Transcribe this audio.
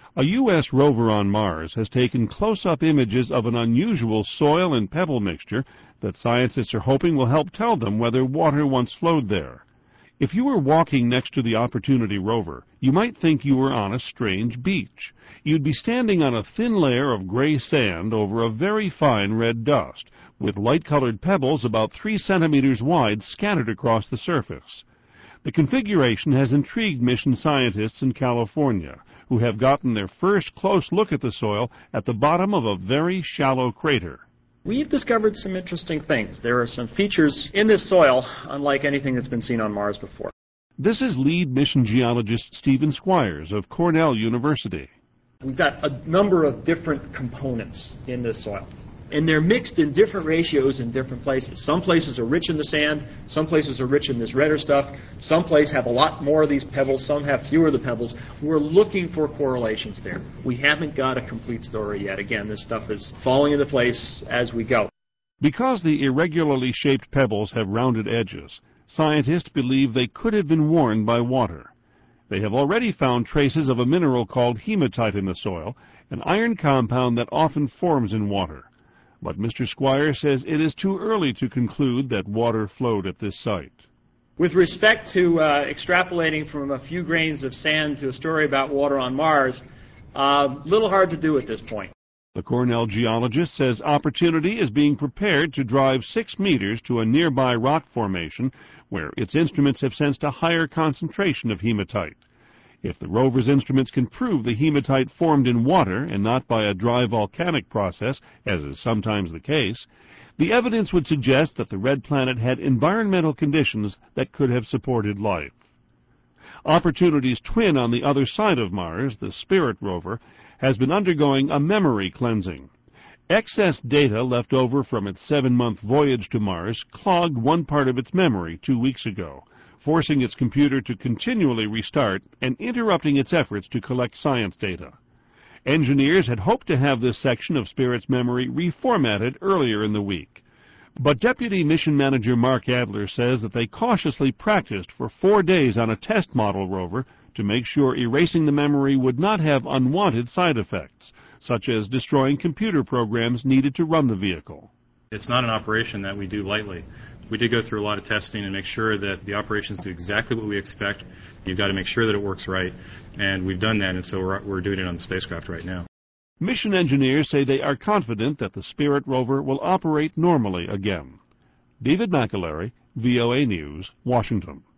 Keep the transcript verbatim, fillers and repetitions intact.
A U S rover on Mars has taken close-up images of an unusual soil and pebble mixture that scientists are hoping will help tell them whether water once flowed there. If you were walking next to the Opportunity rover, you might think you were on a strange beach. You'd be standing on a thin layer of gray sand over a very fine red dust, with light-colored pebbles about three centimeters wide scattered across the surface. The configuration has intrigued mission scientists in California, who have gotten their first close look at the soil at the bottom of a very shallow crater. We've discovered some interesting things. There are some features in this soil unlike anything that's been seen on Mars before. This is lead mission geologist Stephen Squires of Cornell University. We've got a number of different components in this soil, and they're mixed in different ratios in different places. Some places are rich in the sand, some places are rich in this redder stuff, some places have a lot more of these pebbles, some have fewer of the pebbles. We're looking for correlations there. We haven't got a complete story yet. Again, this stuff is falling into place as we go. Because the irregularly shaped pebbles have rounded edges, scientists believe they could have been worn by water. They have already found traces of a mineral called hematite in the soil, an iron compound that often forms in water. But Mister Squire says it is too early to conclude that water flowed at this site. With respect to uh, extrapolating from a few grains of sand to a story about water on Mars, a uh, little hard to do at this point. The Cornell geologist says Opportunity is being prepared to drive six meters to a nearby rock formation where its instruments have sensed a higher concentration of hematite. If the rover's instruments can prove the hematite formed in water and not by a dry volcanic process, as is sometimes the case, the evidence would suggest that the red planet had environmental conditions that could have supported life. Opportunity's twin on the other side of Mars, the Spirit rover, has been undergoing a memory cleansing. Excess data left over from its seven-month voyage to Mars clogged one part of its memory two weeks ago, forcing its computer to continually restart and interrupting its efforts to collect science data. Engineers had hoped to have this section of Spirit's memory reformatted earlier in the week. But Deputy Mission Manager Mark Adler says that they cautiously practiced for four days on a test model rover to make sure erasing the memory would not have unwanted side effects, such as destroying computer programs needed to run the vehicle. It's not an operation that we do lightly. We did go through a lot of testing and make sure that the operations do exactly what we expect. You've got to make sure that it works right, and we've done that, and so we're, we're doing it on the spacecraft right now. Mission engineers say they are confident that the Spirit rover will operate normally again. David McAlery, V O A News, Washington.